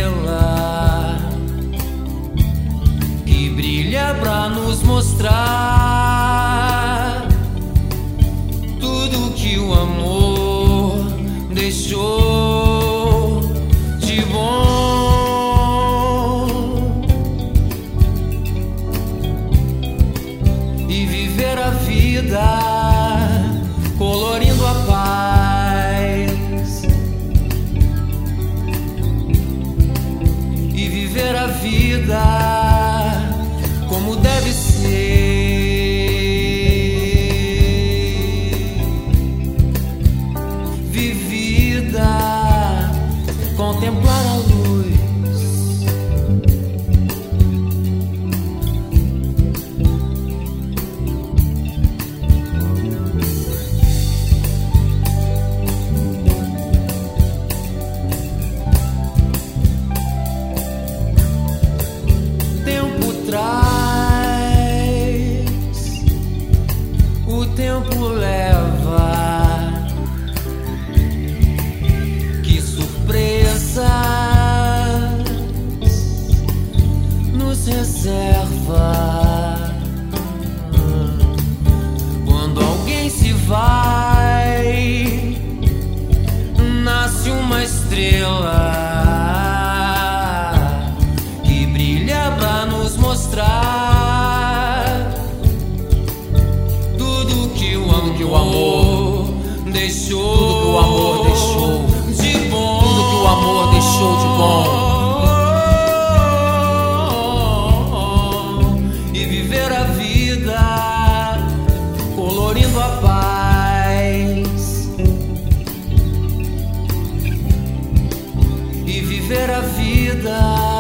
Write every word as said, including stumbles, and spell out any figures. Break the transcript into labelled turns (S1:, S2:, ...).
S1: estrela que brilha pra nos mostrar tudo que o amor deixou de bom, e viver a vida colorindo a paz, e viver a vida como deve ser, vivida, contemplar a luz. O tempo leva, que surpresas nos reserva. Quando alguém se vai, nasce uma estrela que brilha pra nos mostrar tudo que o amor deixou,
S2: tudo que o amor deixou
S1: de bom,
S2: tudo que o amor deixou de bom,
S1: e viver a vida colorindo a paz, e viver a vida